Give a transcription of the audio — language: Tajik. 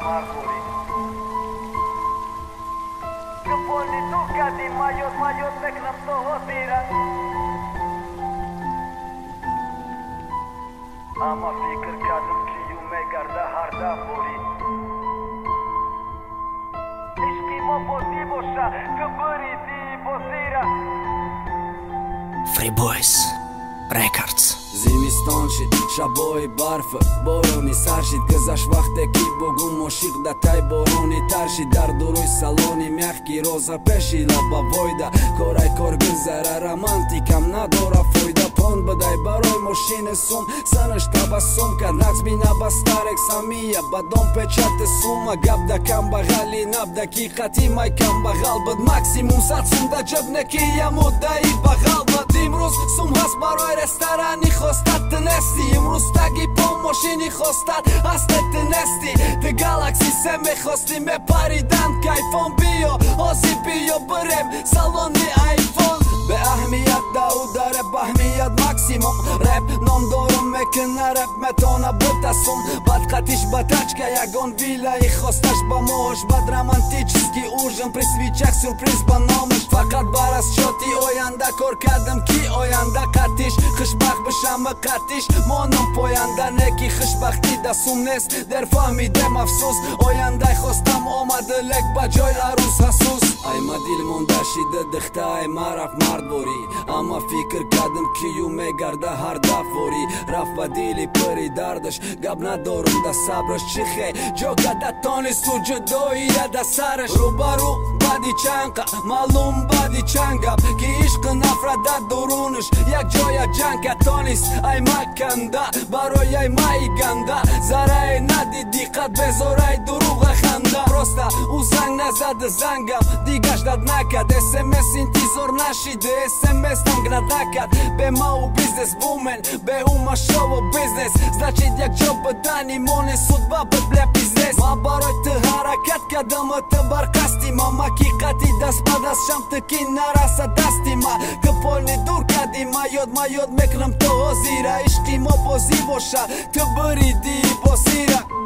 Marbury Că politica din majot me knëm të hotira Ama fikër kadëm që ju me garda harda buri Ishki mo poti bosha Kë bëri ti bosira Free Boys Records Zimi stonqit, shaboj barfë Boroni sarshit, gëzash vakte ki Bogu moshik da taj boroni tarshit Dar duruj saloni, mjahki roza peshi Laba vojda, koraj kor gëzara Romantikam na dora fojda Pon bëdaj baroj moshine sum Sën është taba sum, ka nac bina bastarek sa mija Badon pe qate suma, gabda kam bagali Nabda ki kati maj kam bagal Bët maksimum sa cum da gjëb në kija mu da i bagal Bët imruz, sum has baroj restarani Khostat të nesti Imruz tagi po moshini khostat Aste të nesti Të galaksi se me khosti me paridan Ka iPhone bio, ozi bio bërem Saloni iPhone Be ahmijat da udare bahmijat maksimum Rap non dorëm me këna rap me tona bëta sum Bat katish batachka jagon vila I khostash ba mosh Bat romantiqski ushën Prisviqak surpriz ba nomësh Fakat baras qoti o janda Kor kadëm ki o janda katish Khëshbak bësha më katish Monëm po janda neki khëshbak ti da sumnes Der fami dem afsus O janda I khostam oma dë lek Bajoj arus hasus Aj ma dil mundashi dë dëkhta e maraf mardbori Ama fikër kadëm ki ju me garda harda fori Raf badili për I dardësh Gabna dorëm da sabrësh Qikhe gjoka da toni su gjëdojja da sarësh Rubaru badi qanka Malum badi qangap Ki ishkën afra da durunësh Jak gjoja gjanka tonis Aj ma kanda Baroj aj ma I ganda Zara e nadi dikat bezoraj duruga khanda Prosta u zang na zadë zangam Digash dat nakat SMS-in ti zornashi Dhe SMS tam gradakat Be ma u biznes bumen Be u ma show business Znači djak gjo bëdani Mone sut babët ble biznes Ma baroj të harakat Ka dëmë të barkasti Ma ma ki kati das padas Sham të kin nara sa dasti Ma këpol një dur kadi Ma jod me knëm të hozira Ishki mo pozivo sha Të bëri di bosira